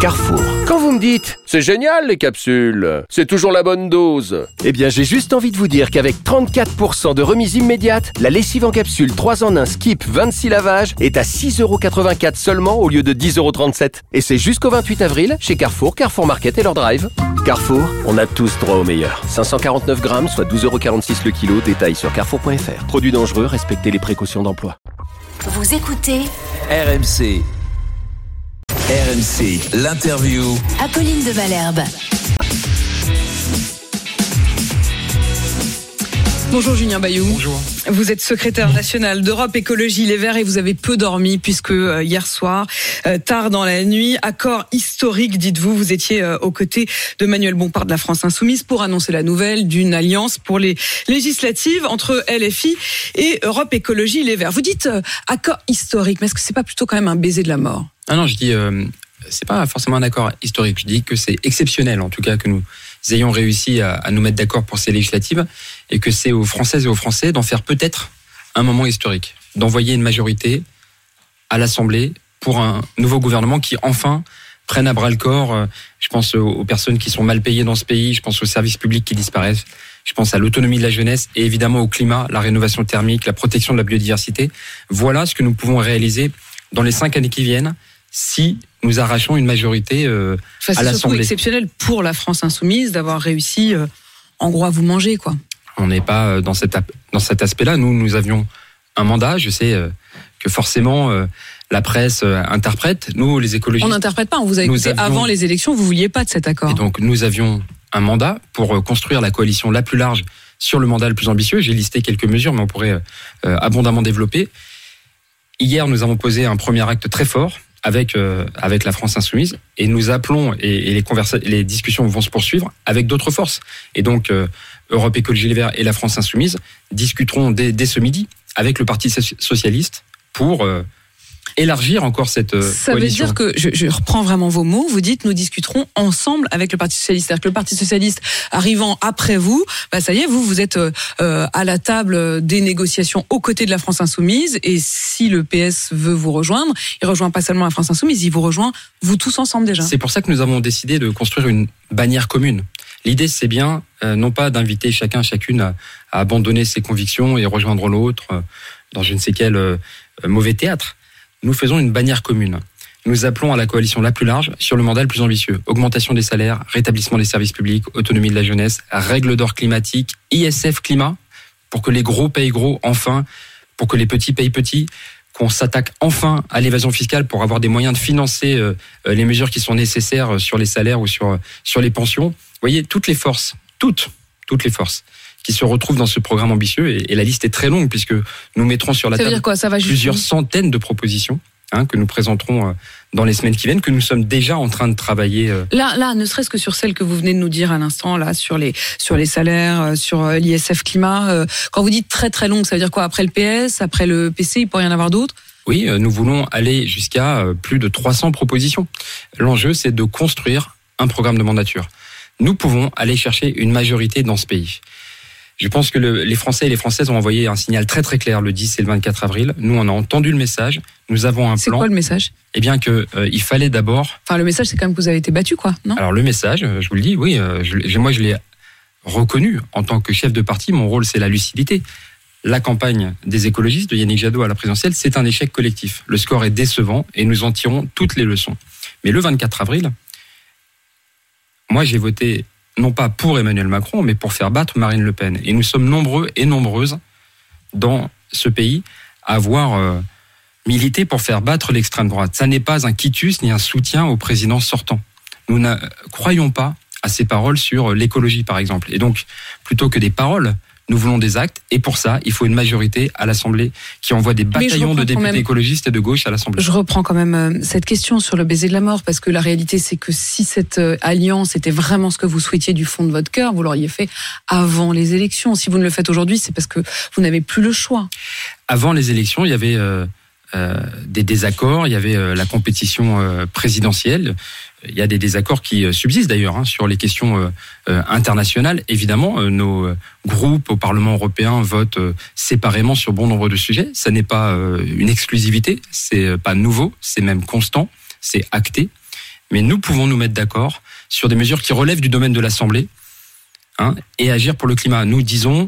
Carrefour. Quand vous me dites « C'est génial les capsules, c'est toujours la bonne dose », eh bien j'ai juste envie de vous dire qu'avec 34% de remise immédiate, la lessive en capsule 3 en 1 Skip 26 lavages est à 6,84€ seulement au lieu de 10,37€. Et c'est jusqu'au 28 avril chez Carrefour, Carrefour Market et leur drive. Carrefour, on a tous droit au meilleur. 549 grammes, soit 12,46€ le kilo. Détail sur carrefour.fr. Produits dangereux, respectez les précautions d'emploi. Vous écoutez RMC. RMC, l'interview. Apolline de Malherbe. Bonjour Julien Bayou. Bonjour. Vous êtes secrétaire national d'Europe Écologie Les Verts et vous avez peu dormi puisque hier soir, tard dans la nuit, accord historique, dites-vous, vous étiez aux côtés de Manuel Bompard de la France Insoumise pour annoncer la nouvelle d'une alliance pour les législatives entre LFI et Europe Écologie Les Verts. Vous dites accord historique, mais est-ce que c'est pas plutôt quand même un baiser de la mort ? Ah non, je dis c'est pas forcément un accord historique. Je dis que c'est exceptionnel, en tout cas, que nous ayons réussi à nous mettre d'accord pour ces législatives et que c'est aux Françaises et aux Français d'en faire peut-être un moment historique, d'envoyer une majorité à l'Assemblée pour un nouveau gouvernement qui enfin prenne à bras le corps. Je pense aux personnes qui sont mal payées dans ce pays, je pense aux services publics qui disparaissent, je pense à l'autonomie de la jeunesse et évidemment au climat, la rénovation thermique, la protection de la biodiversité. Voilà ce que nous pouvons réaliser dans les 5 années qui viennent si nous arrachons une majorité à l'Assemblée. C'est surtout exceptionnel pour la France Insoumise d'avoir réussi en gros à vous manger, quoi. On n'est pas dans cet aspect-là. Nous avions un mandat. Je sais que forcément la presse interprète. Nous, les écologistes... On n'interprète pas. On vous a écouté avant les élections. Vous vouliez pas de cet accord. Et donc, nous avions un mandat pour construire la coalition la plus large sur le mandat le plus ambitieux. J'ai listé quelques mesures, mais on pourrait abondamment développer. Hier, nous avons posé un premier acte très fort avec la France Insoumise et nous appelons et les discussions vont se poursuivre avec d'autres forces. Et donc Europe Écologie Les Verts et la France Insoumise discuteront dès ce midi avec le Parti Socialiste pour élargir encore cette coalition. Ça veut dire que, je reprends vraiment vos mots, vous dites nous discuterons ensemble avec le Parti Socialiste. C'est-à-dire que le Parti Socialiste arrivant après vous, ça y est, vous êtes à la table des négociations aux côtés de la France Insoumise et si le PS veut vous rejoindre, il rejoint pas seulement la France Insoumise, il vous rejoint vous tous ensemble déjà. C'est pour ça que nous avons décidé de construire une bannière commune. L'idée c'est bien, non pas d'inviter chacune à abandonner ses convictions et rejoindre l'autre dans je ne sais quel mauvais théâtre. Nous faisons une bannière commune. Nous appelons à la coalition la plus large sur le mandat le plus ambitieux. Augmentation des salaires, rétablissement des services publics, autonomie de la jeunesse, règles d'or climatiques, ISF climat, pour que les gros payent gros enfin, pour que les petits payent petits, qu'on s'attaque enfin à l'évasion fiscale pour avoir des moyens de financer les mesures qui sont nécessaires sur les salaires ou sur les pensions. Vous voyez, toutes les forces qui se retrouvent dans ce programme ambitieux, et la liste est très longue puisque nous mettrons sur la table plusieurs centaines de propositions que nous présenterons dans les semaines qui viennent, que nous sommes déjà en train de travailler. Là, ne serait-ce que sur celle que vous venez de nous dire à l'instant, là, sur les salaires, sur l'ISF climat. Quand vous dites très très longue, ça veut dire quoi ? Après le PS, après le PC, il peut y en avoir d'autres ? Oui, nous voulons aller jusqu'à plus de 300 propositions. L'enjeu, c'est de construire un programme de mandature. Nous pouvons aller chercher une majorité dans ce pays. Je pense que les Français et les Françaises ont envoyé un signal très très clair le 10 et le 24 avril. Nous, on a entendu le message. Nous avons un plan. C'est quoi le message ? Eh bien que il fallait d'abord... Enfin, le message, c'est quand même que vous avez été battu, quoi, non ? Alors, le message, je vous le dis, oui, moi, je l'ai reconnu en tant que chef de parti. Mon rôle, c'est la lucidité. La campagne des écologistes de Yannick Jadot à la présidentielle, c'est un échec collectif. Le score est décevant et nous en tirons toutes les leçons. Mais le 24 avril, moi, j'ai voté... non pas pour Emmanuel Macron, mais pour faire battre Marine Le Pen. Et nous sommes nombreux et nombreuses dans ce pays à avoir milité pour faire battre l'extrême droite. Ça n'est pas un quitus ni un soutien au président sortant. Nous ne croyons pas à ces paroles sur l'écologie, par exemple. Et donc, plutôt que des paroles, nous voulons des actes. Et pour ça, il faut une majorité à l'Assemblée qui envoie des bataillons de députés écologistes et de gauche à l'Assemblée. Je reprends quand même cette question sur le baiser de la mort, parce que la réalité, c'est que si cette alliance était vraiment ce que vous souhaitiez du fond de votre cœur, vous l'auriez fait avant les élections. Si vous ne le faites aujourd'hui, c'est parce que vous n'avez plus le choix. Avant les élections, il y avait des désaccords, il y avait la compétition présidentielle. Il y a des désaccords qui subsistent d'ailleurs sur les questions internationales. Évidemment, nos groupes au Parlement européen votent séparément sur bon nombre de sujets. Ça n'est pas une exclusivité, c'est pas nouveau, c'est même constant, c'est acté. Mais nous pouvons nous mettre d'accord sur des mesures qui relèvent du domaine de l'Assemblée, et agir pour le climat. Nous disons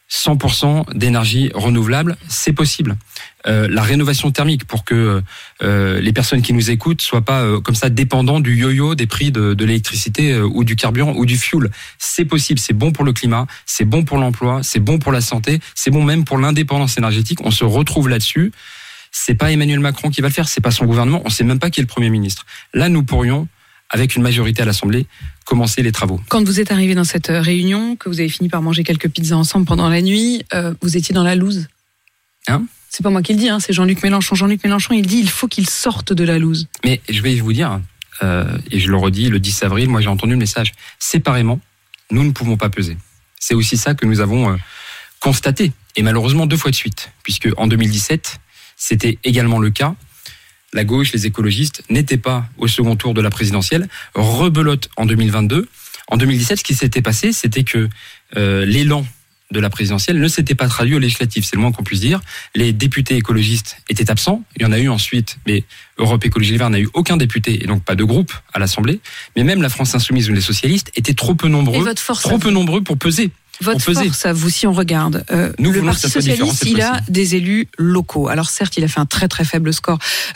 100% d'énergie renouvelable, c'est possible. La rénovation thermique, pour que les personnes qui nous écoutent soient pas comme ça dépendants du yo-yo des prix de l'électricité ou du carburant ou du fuel. C'est possible, c'est bon pour le climat, c'est bon pour l'emploi, c'est bon pour la santé, c'est bon même pour l'indépendance énergétique. On se retrouve là-dessus. C'est pas Emmanuel Macron qui va le faire, c'est pas son gouvernement, on sait même pas qui est le Premier ministre. Là, nous pourrions, avec une majorité à l'Assemblée, commencer les travaux. Quand vous êtes arrivé dans cette réunion, que vous avez fini par manger quelques pizzas ensemble pendant la nuit, vous étiez dans la loose. C'est pas moi qui le dis, c'est Jean-Luc Mélenchon. Jean-Luc Mélenchon, il dit il faut qu'il sorte de la loose. Mais je vais vous dire, et je le redis, le 10 avril, moi j'ai entendu le message. Séparément, nous ne pouvons pas peser. C'est aussi ça que nous avons constaté, et malheureusement 2 fois de suite, puisque en 2017, c'était également le cas. La gauche, les écologistes n'étaient pas au second tour de la présidentielle. Rebelote en 2022. En 2017, ce qui s'était passé, c'était que l'élan de la présidentielle ne s'était pas traduit aux législatives, c'est le moins qu'on puisse dire. Les députés écologistes étaient absents. Il y en a eu ensuite, mais Europe Écologie Les Verts n'a eu aucun député et donc pas de groupe à l'Assemblée. Mais même la France Insoumise ou les socialistes étaient trop peu nombreux pour peser. Votre force, à vous, si on regarde, le Parti socialiste, il a des élus locaux. Alors certes, il a fait un très très faible score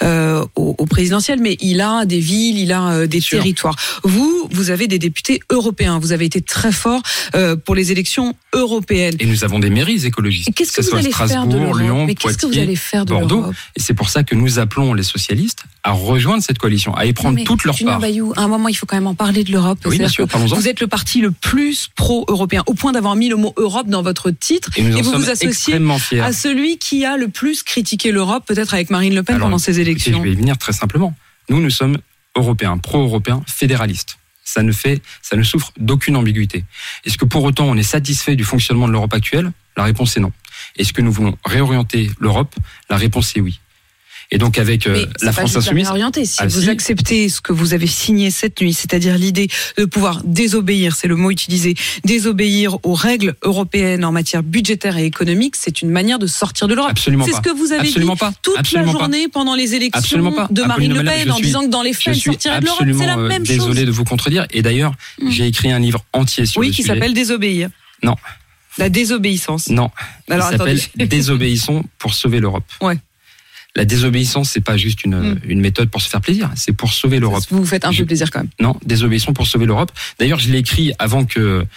au présidentiel, mais il a des villes, il a des territoires. Vous avez des députés européens. Vous avez été très fort pour les élections européennes. Et nous avons des mairies écologistes. Et qu'est-ce que vous allez faire de l'Europe ? Lyon, mais qu'est-ce que vous allez faire de Bordeaux. l'Europe ? Et c'est pour ça que nous appelons les socialistes à rejoindre cette coalition, à y prendre toute leur part. Bayou, à un moment, il faut quand même en parler de l'Europe. Oui, bien sûr, parlons-en. Vous êtes le parti le plus pro-européen, au point d'avoir mis le mot Europe dans votre titre, et vous vous associez à celui qui a le plus critiqué l'Europe, peut-être avec Marine Le Pen pendant ces élections. Je vais y venir très simplement. Nous sommes européens, pro-européens, fédéralistes. Ça ne souffre d'aucune ambiguïté. Est-ce que pour autant on est satisfait du fonctionnement de l'Europe actuelle ? La réponse est non. Est-ce que nous voulons réorienter l'Europe ? La réponse est oui. Et donc avec la France Insoumise... Si vous acceptez ce que vous avez signé cette nuit, c'est-à-dire l'idée de pouvoir désobéir, c'est le mot utilisé, désobéir aux règles européennes en matière budgétaire et économique, c'est une manière de sortir de l'Europe. Absolument c'est pas. Ce que vous avez dit toute la journée pendant les élections de Marine Le Pen, en disant que dans les faits, elle sortirait de l'Europe. C'est la même chose. Désolé de vous contredire. Et d'ailleurs, j'ai écrit un livre entier sur le sujet. Oui, qui s'appelle Désobéir. Non. La désobéissance. Non. Alors, il s'appelle Désobéissons pour sauver l'Europe. Ouais. La désobéissance, c'est pas juste une méthode pour se faire plaisir, c'est pour sauver l'Europe. Vous vous faites un peu plaisir quand même. Non, désobéissons pour sauver l'Europe. D'ailleurs, je l'ai écrit avant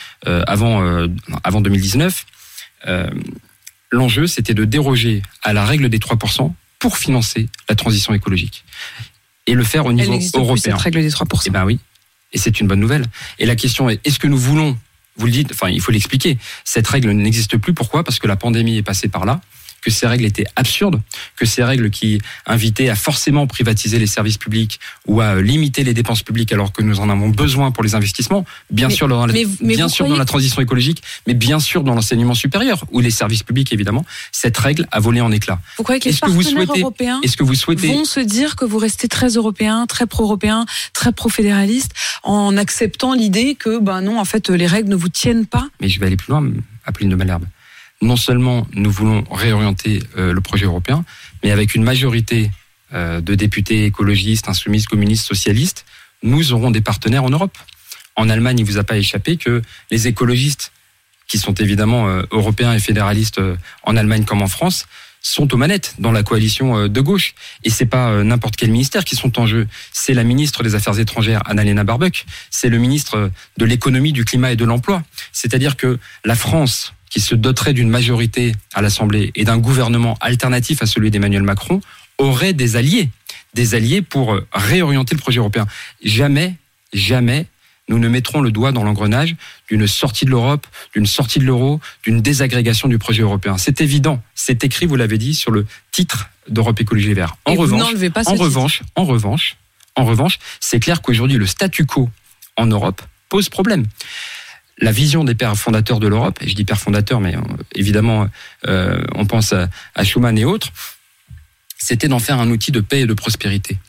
2019. L'enjeu, c'était de déroger à la règle des 3% pour financer la transition écologique. Et le faire au niveau européen. Plus, cette règle des 3%. Eh ben oui. Et c'est une bonne nouvelle. Et la question est, est-ce que nous voulons, vous le dites, il faut l'expliquer, cette règle n'existe plus. Pourquoi ? Parce que la pandémie est passée par là, que ces règles étaient absurdes, que ces règles qui invitaient à forcément privatiser les services publics ou à limiter les dépenses publiques alors que nous en avons besoin pour les investissements, bien sûr dans la transition écologique, mais bien sûr dans l'enseignement supérieur ou les services publics évidemment, cette règle a volé en éclats. Vous croyez que les partenaires européens vont se dire que vous restez très européen, très pro-européen, très pro-fédéraliste en acceptant l'idée que non, en fait, les règles ne vous tiennent pas ? Mais je vais aller plus loin, Apolline de Malherbe. Non seulement nous voulons réorienter le projet européen, mais avec une majorité de députés écologistes, insoumises, communistes, socialistes, nous aurons des partenaires en Europe. En Allemagne, il ne vous a pas échappé que les écologistes, qui sont évidemment européens et fédéralistes en Allemagne comme en France, sont aux manettes dans la coalition de gauche. Et c'est pas n'importe quel ministère qui sont en jeu. C'est la ministre des Affaires étrangères, Annalena Baerbock. C'est le ministre de l'économie, du climat et de l'emploi. C'est-à-dire que la France, qui se doterait d'une majorité à l'Assemblée et d'un gouvernement alternatif à celui d'Emmanuel Macron, aurait des alliés pour réorienter le projet européen. Jamais nous ne mettrons le doigt dans l'engrenage d'une sortie de l'Europe, d'une sortie de l'euro, d'une désagrégation du projet européen. C'est évident, c'est écrit, vous l'avez dit, sur le titre d'Europe Écologie Les Verts. En revanche, c'est clair qu'aujourd'hui, le statu quo en Europe pose problème. La vision des pères fondateurs de l'Europe, et je dis pères fondateurs, mais évidemment, on pense à Schuman et autres, c'était d'en faire un outil de paix et de prospérité.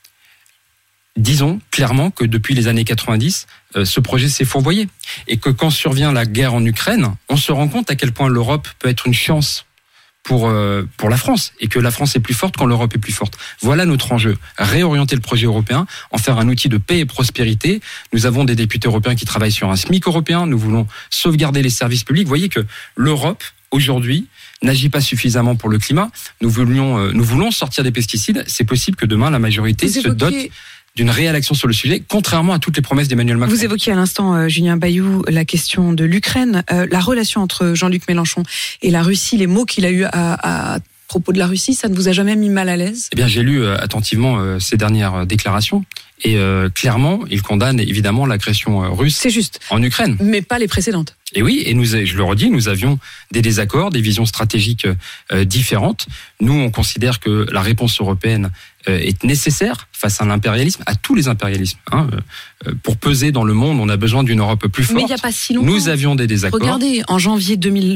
Disons clairement que depuis les années 90, ce projet s'est fourvoyé. Et que quand survient la guerre en Ukraine, on se rend compte à quel point l'Europe peut être une chance pour la France, et que la France est plus forte quand l'Europe est plus forte. Voilà notre enjeu. Réorienter le projet européen, en faire un outil de paix et prospérité. Nous avons des députés européens qui travaillent sur un SMIC européen. Nous voulons sauvegarder les services publics. Vous voyez que l'Europe, aujourd'hui, n'agit pas suffisamment pour le climat. Nous voulons sortir des pesticides. C'est possible que demain, la majorité se dote d'une réelle action sur le sujet, contrairement à toutes les promesses d'Emmanuel Macron. Vous évoquiez à l'instant, Julien Bayou, la question de l'Ukraine, la relation entre Jean-Luc Mélenchon et la Russie, les mots qu'il a eu à propos de la Russie, ça ne vous a jamais mis mal à l'aise ? Eh bien, j'ai lu attentivement ces dernières déclarations et clairement, il condamne évidemment l'agression russe. C'est juste. En Ukraine. Mais pas les précédentes. Et oui, et je le redis, nous avions des désaccords, des visions stratégiques différentes. Nous, on considère que la réponse européenne est nécessaire face à l'impérialisme, à tous les impérialismes. Pour peser dans le monde, on a besoin d'une Europe plus forte. Mais il n'y a pas si longtemps. Nous avions des désaccords. Regardez, en janvier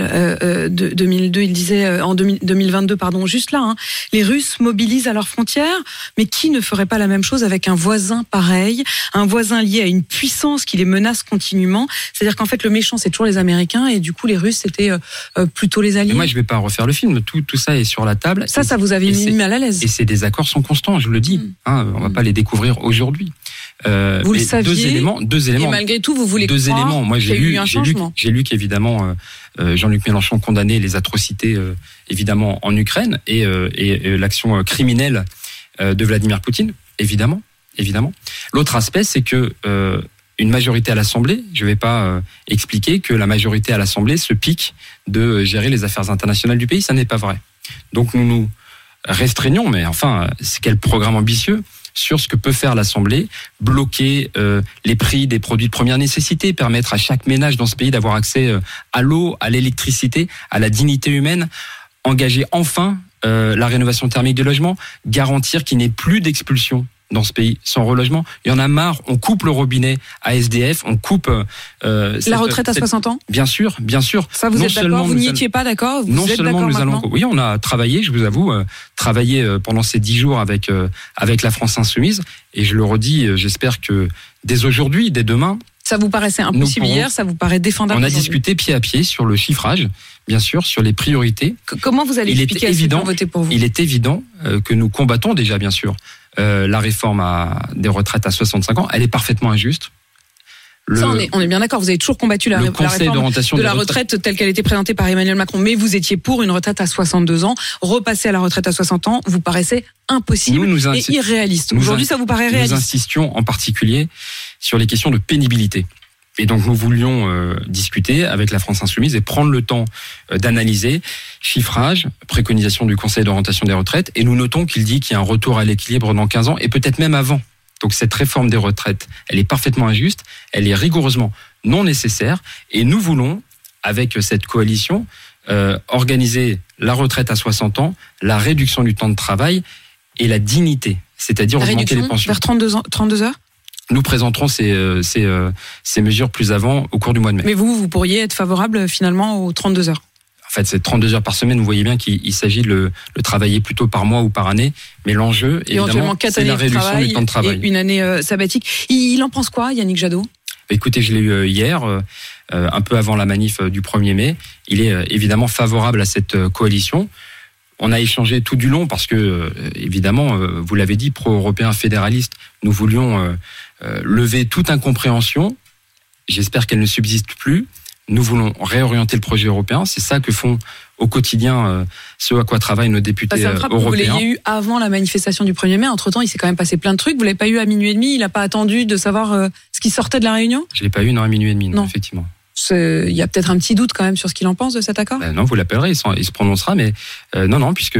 2002, il disait, en 2022, pardon, juste là, les Russes mobilisent à leurs frontières, mais qui ne ferait pas la même chose avec un voisin pareil, un voisin lié à une puissance qui les menace continuellement. C'est-à-dire qu'en fait, le méchant, c'est toujours les Américains, et du coup, les Russes, c'était plutôt les alliés. Mais moi, je ne vais pas refaire le film. Tout ça est sur la table. Ça vous avait mis mal à l'aise. Et ces désaccords sont constants, je le dis. On ne va pas les découvrir aujourd'hui. Vous le saviez. Deux éléments. Et malgré tout, vous voulez croire éléments. Moi, qu'il y a eu un changement. J'ai lu qu'évidemment, Jean-Luc Mélenchon condamnait les atrocités, évidemment, en Ukraine et l'action criminelle de Vladimir Poutine, évidemment. L'autre aspect, c'est que une majorité à l'Assemblée, je ne vais pas expliquer que la majorité à l'Assemblée se pique de gérer les affaires internationales du pays. Ça n'est pas vrai. Donc nous nous restreignons, mais enfin, c'est quel programme ambitieux sur ce que peut faire l'Assemblée, bloquer les prix des produits de première nécessité, permettre à chaque ménage dans ce pays d'avoir accès à l'eau, à l'électricité, à la dignité humaine, engager enfin la rénovation thermique des logements, garantir qu'il n'y ait plus d'expulsion dans ce pays sans relogement. Il y en a marre, on coupe le robinet à SDF, on coupe... la retraite à 60 ans ? Bien sûr. Ça, vous êtes d'accord ? Vous n'y étiez pas d'accord ? Non seulement nous allons... Oui, on a travaillé, je vous avoue, pendant ces 10 jours avec la France Insoumise, et je le redis, j'espère que dès aujourd'hui, dès demain... Ça vous paraissait impossible hier, ça vous paraît défendable aujourd'hui ? On a discuté pied à pied sur le chiffrage, bien sûr, sur les priorités. Comment vous allez expliquer à ceux qui ont voté pour vous ? Il est évident que nous combattons déjà, bien sûr, la réforme des retraites à 65 ans. Elle est parfaitement injuste. Ça, on est bien d'accord, vous avez toujours combattu la réforme de la retraite telle qu'elle était présentée par Emmanuel Macron, mais vous étiez pour une retraite à 62 ans. Repasser à la retraite à 60 ans vous paraissait impossible et irréaliste. Aujourd'hui, ça vous paraît réaliste ? Nous insistions en particulier sur les questions de pénibilité. Et donc nous voulions discuter avec la France Insoumise et prendre le temps d'analyser chiffrage, préconisation du Conseil d'orientation des retraites, et nous notons qu'il dit qu'il y a un retour à l'équilibre dans 15 ans et peut-être même avant. Donc cette réforme des retraites, elle est parfaitement injuste, elle est rigoureusement non nécessaire, et nous voulons, avec cette coalition, organiser la retraite à 60 ans, la réduction du temps de travail et la dignité, c'est-à-dire augmenter les pensions. Vers 32 heures ? Nous présenterons ces mesures plus avant, au cours du mois de mai. Mais vous pourriez être favorable finalement aux 32 heures ? En fait, c'est 32 heures par semaine. Vous voyez bien qu'il s'agit de le travailler plutôt par mois ou par année. Mais l'enjeu, évidemment, c'est la réduction du temps de travail. Et une année sabbatique. Il en pense quoi, Yannick Jadot ? Écoutez, je l'ai eu hier, un peu avant la manif du 1er mai. Il est évidemment favorable à cette coalition. On a échangé tout du long parce que, évidemment, vous l'avez dit, pro-européen fédéraliste, nous voulions lever toute incompréhension. J'espère qu'elle ne subsiste plus. Nous voulons réorienter le projet européen. C'est ça que font au quotidien ce à quoi travaillent nos députés européens. Vous l'ayez eu avant la manifestation du 1er mai. Entre-temps, il s'est quand même passé plein de trucs. Vous l'avez pas eu à minuit et demi. Il n'a pas attendu de savoir ce qui sortait de la réunion ? Je l'ai pas eu à minuit et demi, non. Effectivement. Il y a peut-être un petit doute quand même sur ce qu'il en pense de cet accord ? Non, vous l'appellerez, il se prononcera, mais non, puisque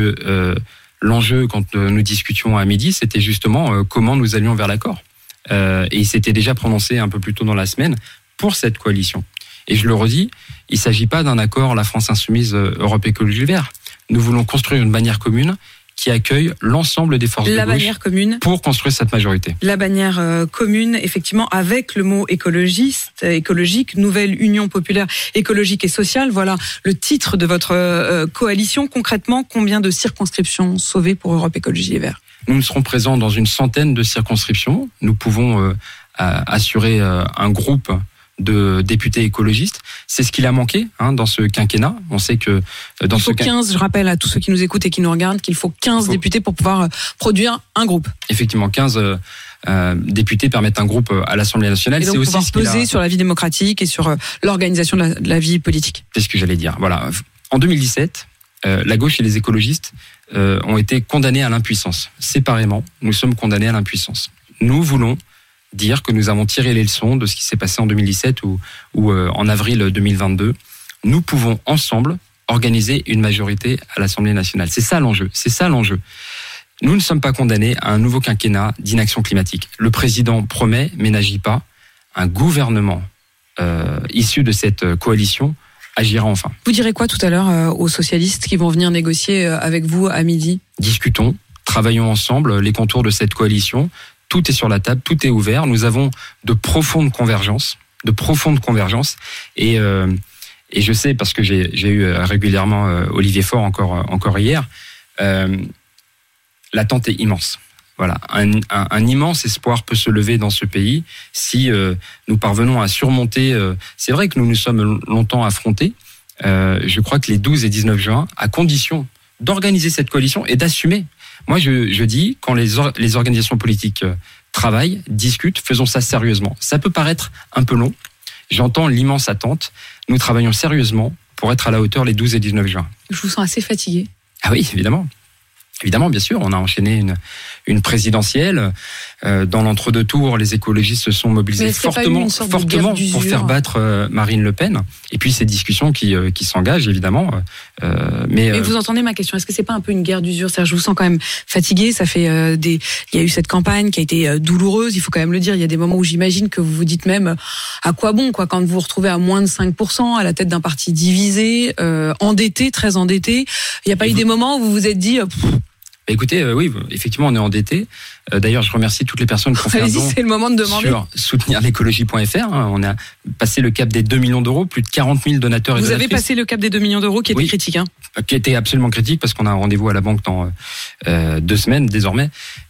l'enjeu, quand nous discutions à midi, c'était justement comment nous allions vers l'accord. Et il s'était déjà prononcé un peu plus tôt dans la semaine pour cette coalition. Et je le redis, il ne s'agit pas d'un accord La France Insoumise Europe Écologie Les Verts. Nous voulons construire une bannière commune qui accueille l'ensemble des forces de gauche pour construire cette majorité. La bannière commune, effectivement, avec le mot écologique, nouvelle union populaire écologique et sociale. Voilà le titre de votre coalition. Concrètement, combien de circonscriptions sauvées pour Europe Écologie Les Verts ? Nous serons présents dans une centaine de circonscriptions. Nous pouvons assurer un groupe de députés écologistes. C'est ce qu'il a manqué dans ce quinquennat. On sait que dans il faut 15, je rappelle à tous ceux qui nous écoutent et qui nous regardent qu'il faut 15 députés pour pouvoir produire un groupe. Effectivement, 15 députés permettent un groupe à l'Assemblée nationale. Et donc c'est aussi pouvoir peser sur la vie démocratique et sur l'organisation de la vie politique. C'est ce que j'allais dire. Voilà. En 2017, la gauche et les écologistes ont été condamnés à l'impuissance. Séparément, nous sommes condamnés à l'impuissance. Nous voulons dire que nous avons tiré les leçons de ce qui s'est passé en 2017 ou en avril 2022. Nous pouvons ensemble organiser une majorité à l'Assemblée nationale. C'est ça l'enjeu. Nous ne sommes pas condamnés à un nouveau quinquennat d'inaction climatique. Le président promet, mais n'agit pas. Un gouvernement issu de cette coalition agira enfin. Vous direz quoi tout à l'heure aux socialistes qui vont venir négocier avec vous à midi ? Discutons, travaillons ensemble les contours de cette coalition. Tout est sur la table, tout est ouvert. Nous avons de profondes convergences. Et je sais, parce que j'ai eu régulièrement Olivier Faure encore hier, l'attente est immense. Voilà, un immense espoir peut se lever dans ce pays si nous parvenons à surmonter. C'est vrai que nous nous sommes longtemps affrontés. Je crois que les 12 et 19 juin, à condition d'organiser cette coalition et d'assumer. Moi, je dis, quand les organisations politiques travaillent, discutent, faisons ça sérieusement. Ça peut paraître un peu long. J'entends l'immense attente. Nous travaillons sérieusement pour être à la hauteur les 12 et 19 juin. Je vous sens assez fatigué. Ah oui, évidemment. Évidemment, bien sûr, on a enchaîné une présidentielle. Dans l'entre-deux tours, les écologistes se sont mobilisés fortement pour faire battre Marine Le Pen. Et puis ces discussions qui s'engagent, évidemment. Mais vous entendez ma question, est-ce que c'est pas un peu une guerre d'usure ? C'est-à-dire, je vous sens quand même fatigué. Ça fait il y a eu cette campagne qui a été douloureuse. Il faut quand même le dire. Il y a des moments où j'imagine que vous vous dites même à quoi bon, quoi, quand vous vous retrouvez à moins de 5% à la tête d'un parti divisé, endetté, très endetté. Il n'y a pas eu des moments où vous vous êtes dit Écoutez, oui, effectivement, on est endetté. D'ailleurs, je remercie toutes les personnes qui ont fait un don c'est le moment de demander. Sur soutenirlécologie.fr. On a passé le cap des 2 millions d'euros, plus de 40 000 donateurs et donatrices. Vous avez passé le cap des 2 millions d'euros qui était critique. Qui était absolument critique parce qu'on a un rendez-vous à la banque dans 2 semaines désormais.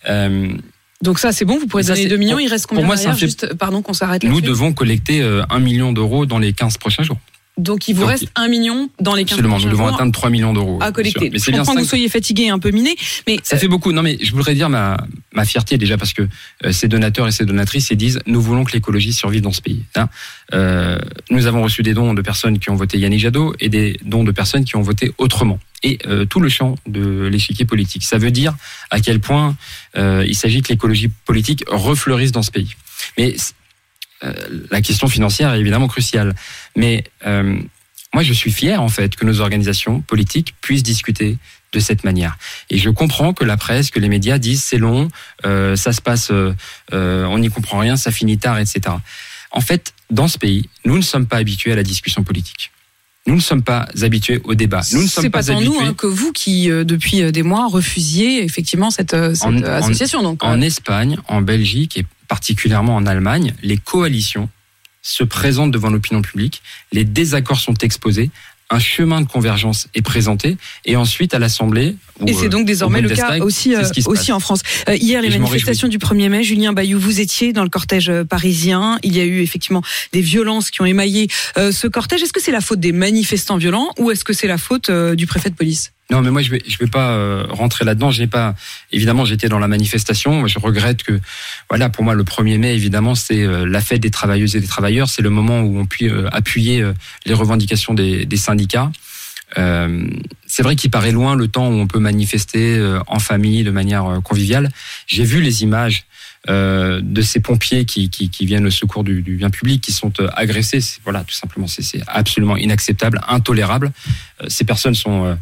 Donc ça, c'est bon, vous pourrez donner 2 millions. Il reste combien derrière ? Juste, pardon, qu'on s'arrête là-dessus. Nous devons collecter 1 million d'euros dans les 15 prochains jours. Donc il vous reste 1 million dans les 15 prochains jours. Absolument, nous devons atteindre 3 millions d'euros à collecter. Mais je comprends que vous soyez fatigué et un peu miné, mais ça fait beaucoup. Non, mais je voudrais dire ma fierté déjà parce que ces donateurs et ces donatrices ils disent nous voulons que l'écologie survive dans ce pays. Nous avons reçu des dons de personnes qui ont voté Yannick Jadot et des dons de personnes qui ont voté autrement. Et tout le champ de l'échiquier politique. Ça veut dire à quel point il s'agit que l'écologie politique refleurisse dans ce pays. Mais la question financière est évidemment cruciale. Mais moi, je suis fier, en fait, que nos organisations politiques puissent discuter de cette manière. Et je comprends que la presse, que les médias disent c'est long, ça se passe, on n'y comprend rien, ça finit tard, etc. En fait, dans ce pays, nous ne sommes pas habitués à la discussion politique. Nous ne sommes pas habitués au débat. Nous ne sommes pas habitués. C'est pas tant nous que vous qui, depuis des mois, refusiez effectivement cette association. En Espagne, en Belgique et particulièrement en Allemagne, les coalitions se présentent devant l'opinion publique, les désaccords sont exposés, un chemin de convergence est présenté, et ensuite à l'Assemblée... Et c'est donc désormais le cas aussi en France. Hier, les manifestations du 1er mai, Julien Bayou, vous étiez dans le cortège parisien. Il y a eu effectivement des violences qui ont émaillé ce cortège. Est-ce que c'est la faute des manifestants violents ou est-ce que c'est la faute du préfet de police ? Non, mais moi je vais pas rentrer là-dedans. Évidemment, j'étais dans la manifestation. Je regrette que, voilà, pour moi le 1er mai, évidemment, c'est la fête des travailleuses et des travailleurs. C'est le moment où on peut appuyer les revendications des syndicats. C'est vrai qu'il paraît loin le temps où on peut manifester en famille de manière conviviale. J'ai vu les images de ces pompiers qui viennent au secours du bien public, qui sont agressés. Voilà, tout simplement, c'est absolument inacceptable, intolérable. Ces personnes sont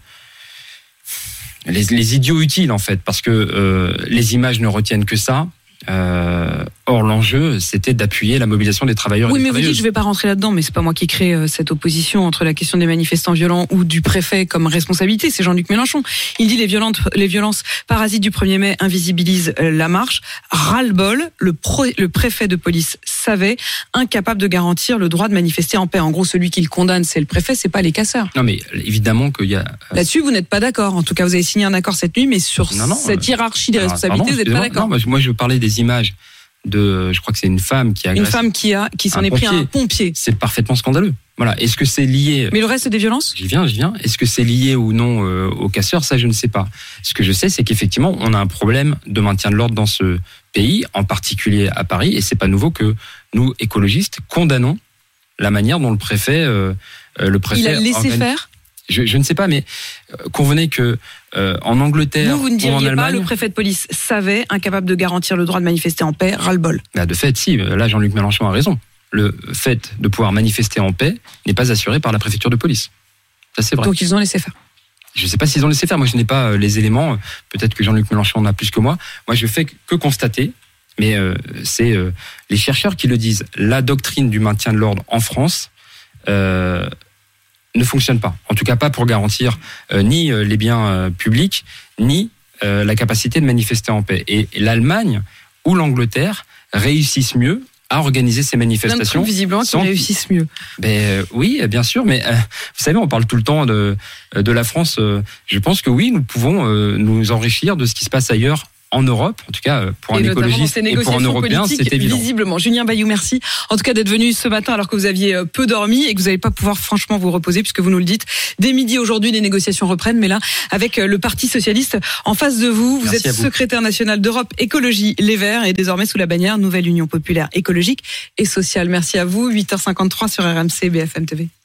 les idiots utiles en fait, parce que les images ne retiennent que ça. Or l'enjeu c'était d'appuyer la mobilisation des travailleurs et des travailleuses. Oui, mais vous dites je vais pas rentrer là-dedans, mais c'est pas moi qui crée cette opposition entre la question des manifestants violents ou du préfet comme responsabilité, c'est Jean-Luc Mélenchon. Il dit les violences parasites du 1er mai invisibilisent la marche. Ras-le-bol, le préfet de police savait, incapable de garantir le droit de manifester en paix. En gros, celui qui le condamne, c'est le préfet, c'est pas les casseurs. Non mais évidemment qu'il y a... Là-dessus, vous n'êtes pas d'accord. En tout cas, vous avez signé un accord cette nuit, mais sur cette hiérarchie des responsabilités, vous n'êtes pas d'accord. Non, moi je parlais des images je crois que c'est une femme qui agresse. Une femme qui s'en est pris à un pompier. C'est parfaitement scandaleux. Voilà. Est-ce que c'est lié? Mais le reste des violences? J'y viens. Est-ce que c'est lié ou non aux casseurs? Ça, je ne sais pas. Ce que je sais, c'est qu'effectivement, on a un problème de maintien de l'ordre dans ce pays, en particulier à Paris, et c'est pas nouveau que nous, écologistes, condamnons la manière dont le préfet il a laissé faire? Je ne sais pas, mais convenez que en Angleterre vous ne ou en diriez Allemagne, pas le préfet de police savait, incapable de garantir le droit de manifester en paix, ras-le-bol. De fait, si. Là, Jean-Luc Mélenchon a raison. Le fait de pouvoir manifester en paix n'est pas assuré par la préfecture de police. Ça, c'est vrai. Donc ils ont laissé faire. Je ne sais pas s'ils ont laissé faire. Moi, je n'ai pas les éléments. Peut-être que Jean-Luc Mélenchon en a plus que moi. Moi, je fais que constater. Mais c'est les chercheurs qui le disent. La doctrine du maintien de l'ordre en France ne fonctionne pas. En tout cas, pas pour garantir ni les biens publics, ni la capacité de manifester en paix. Et l'Allemagne ou l'Angleterre réussissent mieux à organiser ces manifestations. Visiblement, qui réussissent mieux. Oui, bien sûr, mais vous savez, on parle tout le temps de la France. Je pense que oui, nous pouvons nous enrichir de ce qui se passe ailleurs en Europe, en tout cas pour un écologiste et pour un Européen, c'est évident. Visiblement. Julien Bayou, merci en tout cas d'être venu ce matin alors que vous aviez peu dormi et que vous n'allez pas pouvoir franchement vous reposer puisque vous nous le dites. Dès midi aujourd'hui, les négociations reprennent, mais là, avec le Parti Socialiste en face de vous. Vous êtes secrétaire national d'Europe Écologie Les Verts et désormais sous la bannière Nouvelle Union Populaire Écologique et Sociale. Merci à vous. 8h53 sur RMC BFM TV.